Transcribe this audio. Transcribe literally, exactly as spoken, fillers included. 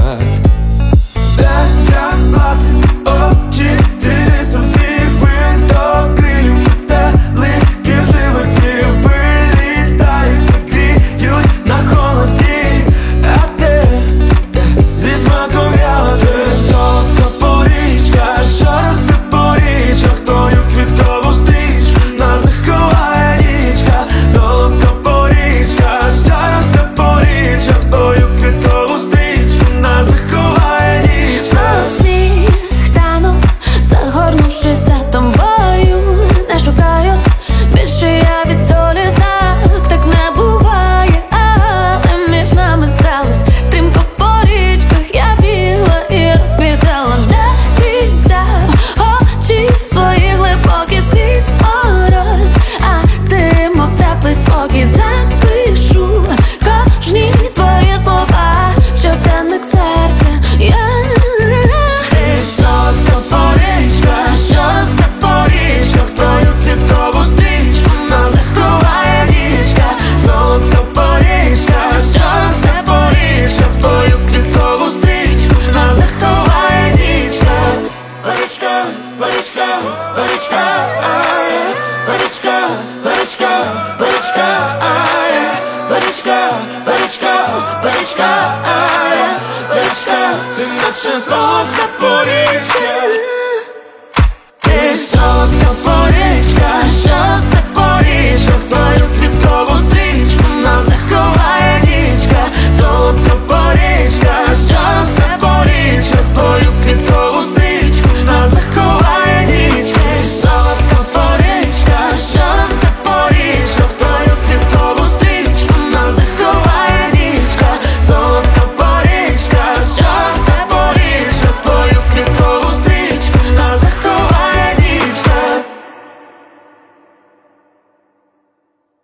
так. Де заплати очі, ділися в них винто, крилів метелики в животі вилітають, гріють на холоді, а ти зі смаком ягоди. Солодка порічка, що росте по річках, твою квіткову стрічку нас заховає нічка. Солодка порічка, що росте по річках, твою квіткову стрічку нас заховає нічка. Сніг тану, загорнувшись за тобою, не шукаю більше я від долі знак, так не буває, але між нами сталось стрімко по річках, я бігла і розквітала. Де ти взяв очі свої глибокі скрізь мороз, а ти мов теплий спокій, запишу кожні твої слова, щоденник серця. Я Солодка порічка, що росте по річках, твою квіткову стрічку нас заховає нічка. Солодка порічка, що росте по річках, твою квіткову стрічку нас заховає нічка. Порічка, порічка, порічка, ай, порічка, порічка, порічка, ай, порічка, порічка, порічка, ай, порічка, ти наче солодка порічка. Ти солодка порічка, що росте по річках, твою